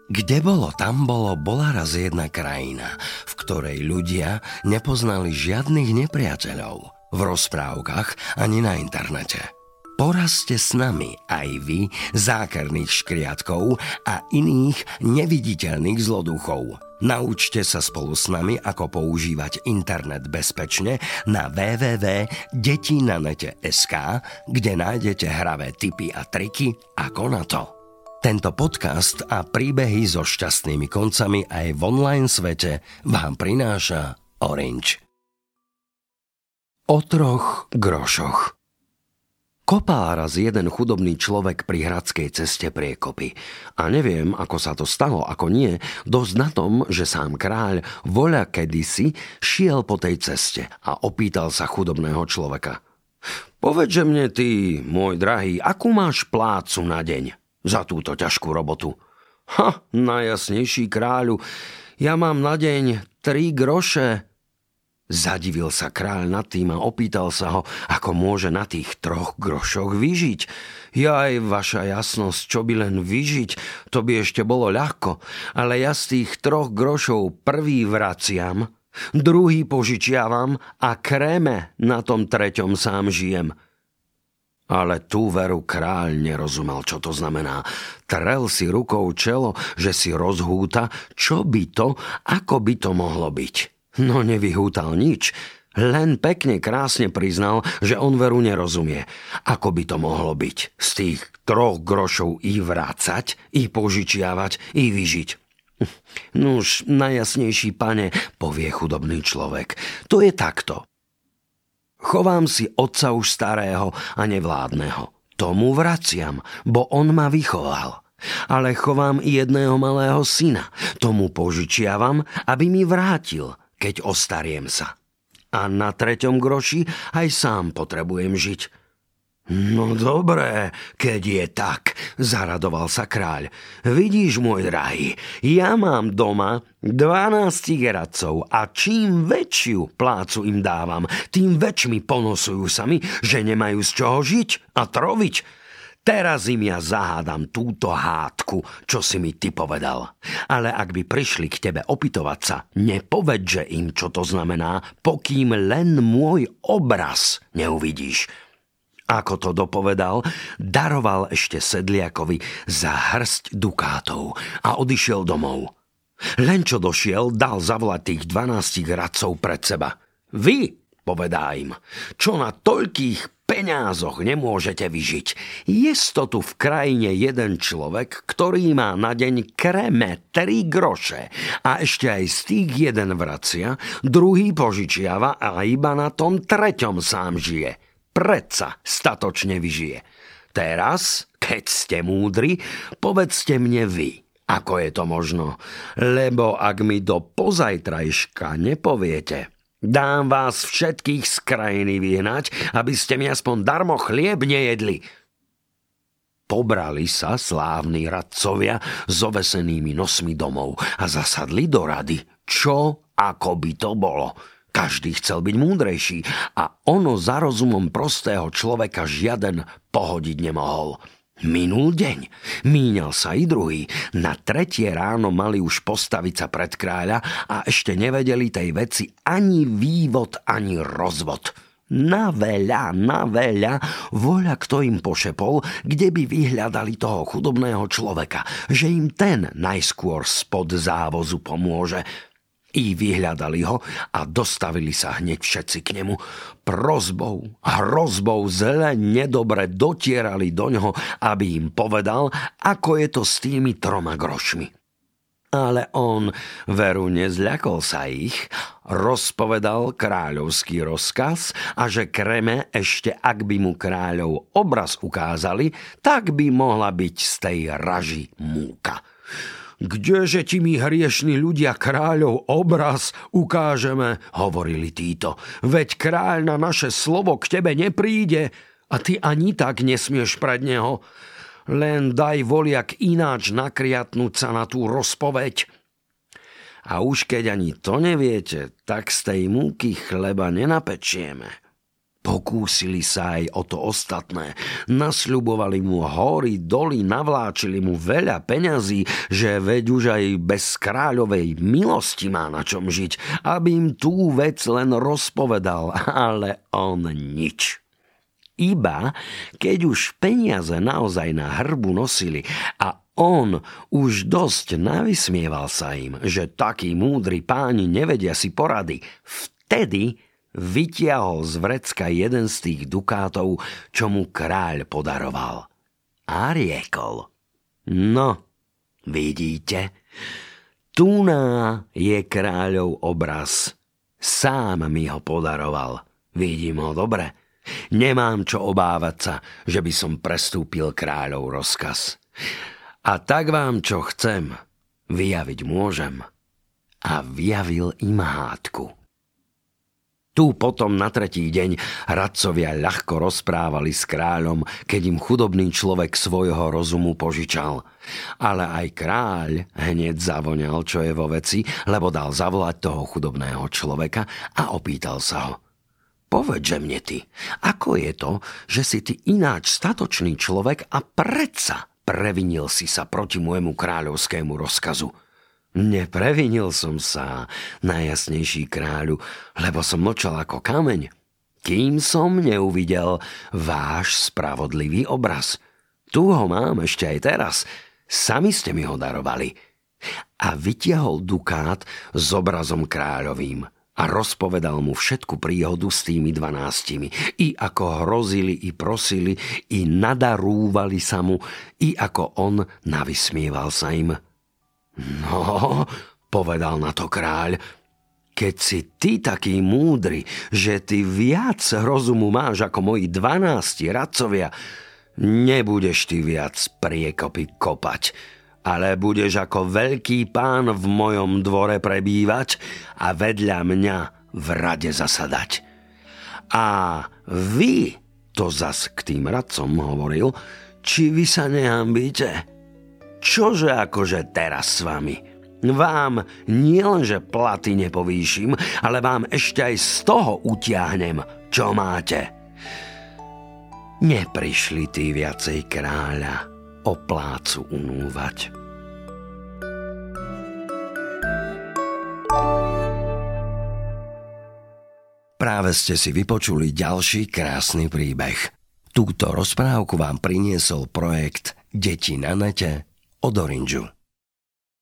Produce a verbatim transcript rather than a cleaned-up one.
Kde bolo, tam bolo, bola raz jedna krajina, v ktorej ľudia nepoznali žiadnych nepriateľov v rozprávkach ani na internete. Porazte s nami aj vy zákerných škriatkov a iných neviditeľných zloduchov. Naučte sa spolu s nami, ako používať internet bezpečne na w w w bodka detinanete bodka es ká, kde nájdete hravé tipy a triky ako na to. Tento podcast a príbehy so šťastnými koncami aj v online svete vám prináša Orange. O troch grošoch. Kopal raz jeden chudobný človek pri hradskej ceste priekopy. A neviem, ako sa to stalo, ako nie, dosť na tom, že sám kráľ voľa kedysi šiel po tej ceste a opýtal sa chudobného človeka. Povedže mne ty, môj drahý, akú máš plácu na deň za túto ťažkú robotu? Ha, najjasnejší kráľu, ja mám na deň tri groše. Zadivil sa kráľ nad tým a opýtal sa ho, ako môže na tých troch grošoch vyžiť. Jaj, vaša jasnosť, čo by len vyžiť, to by ešte bolo ľahko, ale ja z tých troch grošov prvý vraciam, druhý požičiavam a kréme na tom treťom sám žijem. Ale tú veru kráľ nerozumel, čo to znamená. Trel si rukou čelo, že si rozhúta, čo by to, ako by to mohlo byť. No nevyhútal nič, len pekne krásne priznal, že on veru nerozumie. Ako by to mohlo byť z tých troch grošov i vrácať, i požičiavať, i vyžiť. Nuž, najjasnejší pane, povie chudobný človek, to je takto. Chovám si otca už starého a nevládneho. Tomu vraciam, bo on ma vychoval. Ale chovám i jedného malého syna. Tomu požičiavam, aby mi vrátil, keď ostariem sa. A na treťom groši aj sám potrebujem žiť. No dobré, keď je tak, zaradoval sa kráľ. Vidíš, môj drahý, ja mám doma dvanásť radcov a čím väčšiu plácu im dávam, tým väčšmi ponosujú sa mi, že nemajú z čoho žiť a troviť. Teraz im ja zahádam túto hádku, čo si mi ty povedal. Ale ak by prišli k tebe opytovať sa, nepovedže im, čo to znamená, pokým len môj obraz neuvidíš. Ako to dopovedal, daroval ešte sedliakovi za hrst dukátov a odišiel domov. Len čo došiel, dal zavolať tých dvanástich radcov pred seba. Vy, povedá im, čo na toľkých peňázoch nemôžete vyžiť. Je to tu v krajine jeden človek, ktorý má na deň kreme tri groše a ešte aj z tých jeden vracia, druhý požičiava a iba na tom treťom sám žije. Predsa statočne vyžije. Teraz, keď ste múdri, povedzte mne vy, ako je to možno, lebo ak mi do pozajtrajška nepoviete, dám vás všetkých z krajiny vyhnať, aby ste mi aspoň darmo chlieb nejedli. Pobrali sa slávni radcovia s ovesenými nosmi domov a zasadli do rady, čo ako by to bolo. Každý chcel byť múdrejší a ono za rozumom prostého človeka žiaden pohodiť nemohol. Minul deň, míňal sa i druhý. Na tretie ráno mali už postaviť sa pred kráľa a ešte nevedeli tej veci ani vývod, ani rozvod. Na veľa, na veľa, voľa kto im pošepol, kde by vyhľadali toho chudobného človeka, že im ten najskôr spod závozu pomôže. I vyhľadali ho a dostavili sa hneď všetci k nemu. Prosbou, hrozbou zle nedobre dotierali do ňoho, aby im povedal, ako je to s tými troma grošmi. Ale on veru nezľakol sa ich, rozpovedal kráľovský rozkaz a že kreme ešte ak by mu kráľov obraz ukázali, tak by mohla byť z tej raži múka. Kdeže ti my hriešni ľudia kráľov obraz ukážeme, hovorili títo. Veď kráľ na naše slovo k tebe nepríde a ty ani tak nesmieš pred neho. Len daj voliak ináč nakriatnúť sa na tú rozpoveď. A už keď ani to neviete, tak z tej múky chleba nenapečieme. Pokúsili sa aj o to ostatné. Nasľubovali mu hory, doly, navláčili mu veľa peňazí, že veď už aj bez kráľovej milosti má na čom žiť, aby im tú vec len rozpovedal, ale on nič. Iba keď už peniaze naozaj na hrbu nosili a on už dosť navysmieval sa im, že takí múdri páni nevedia si porady, vtedy vytiahol z vrecka jeden z tých dukátov, čo mu kráľ podaroval. A riekol: No, vidíte, tuná je kráľov obraz. Sám mi ho podaroval. Vidím ho dobre. Nemám čo obávať sa, že by som prestúpil kráľov rozkaz. A tak vám, čo chcem, vyjaviť môžem. A vyjavil im hádku. Tu potom na tretí deň radcovia ľahko rozprávali s kráľom, keď im chudobný človek svojho rozumu požičal. Ale aj kráľ hneď zavoňal, čo je vo veci, lebo dal zavolať toho chudobného človeka a opýtal sa ho: Povedže mne ty, ako je to, že si ty ináč statočný človek a predsa previnil si sa proti môjmu kráľovskému rozkazu? Neprevinil som sa, najjasnejší kráľu, lebo som mlčal ako kameň, kým som neuvidel váš spravodlivý obraz. Tu ho mám ešte aj teraz, sami ste mi ho darovali. A vytiahol dukát s obrazom kráľovým a rozpovedal mu všetku príhodu s tými dvanástimi, i ako hrozili, i prosili, i nadarúvali sa mu, i ako on navysmieval sa im. No, povedal na to kráľ, keď si ty taký múdry, že ty viac rozumu máš ako moji dvanásti radcovia, nebudeš ty viac priekopy kopať, ale budeš ako veľký pán v mojom dvore prebývať a vedľa mňa v rade zasadať. A vy, to zas k tým radcom hovoril, či vy sa nehambíte? Čože akože teraz s vami? Vám nielenže platy nepovýšim, ale vám ešte aj z toho utiahnem, čo máte. Neprišli tí viacej kráľa o plácu unúvať. Práve ste si vypočuli ďalší krásny príbeh. Túto rozprávku vám priniesol projekt Deti na nete od Oranžu.